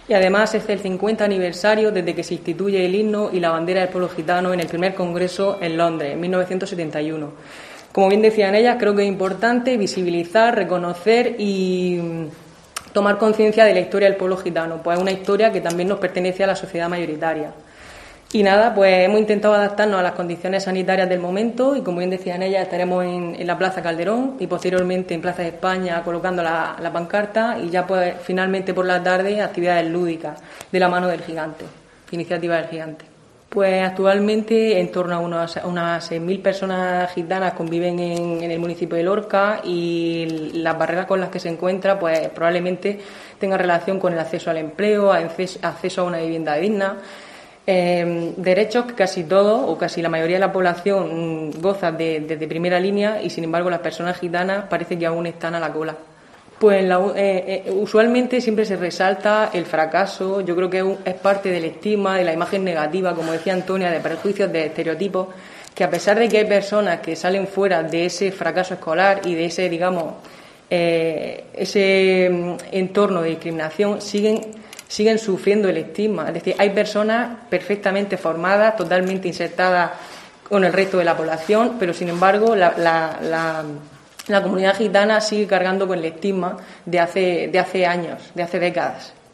Y además es el 50 aniversario desde que se instituye el himno y la bandera del pueblo gitano en el primer congreso en Londres, en 1971. Como bien decían ellas, creo que es importante visibilizar, reconocer y tomar conciencia de la historia del pueblo gitano, pues es una historia que también nos pertenece a la sociedad mayoritaria. Y nada, pues hemos intentado adaptarnos a las condiciones sanitarias del momento y, como bien decían ellas, estaremos en la Plaza Calderón y posteriormente en Plaza de España colocando la pancarta, y ya pues finalmente por la tarde actividades lúdicas de la mano del gigante, iniciativa del gigante. Pues actualmente en torno a unas 6.000 personas gitanas conviven en el municipio de Lorca, y las barreras con las que se encuentra pues probablemente tengan relación con el acceso al empleo, acceso a una vivienda digna. Derechos que casi todos o casi la mayoría de la población goza de primera línea, y sin embargo las personas gitanas parece que aún están a la cola. Pues usualmente siempre se resalta el fracaso. Yo creo que es parte del estigma, de la imagen negativa, como decía Antonia, de prejuicios, de estereotipos, que a pesar de que hay personas que salen fuera de ese fracaso escolar y de ese, digamos, ese entorno de discriminación, siguen sufriendo el estigma. Es decir, hay personas perfectamente formadas, totalmente insertadas con el resto de la población, pero sin embargo la comunidad gitana sigue cargando con el estigma de hace años, de hace décadas.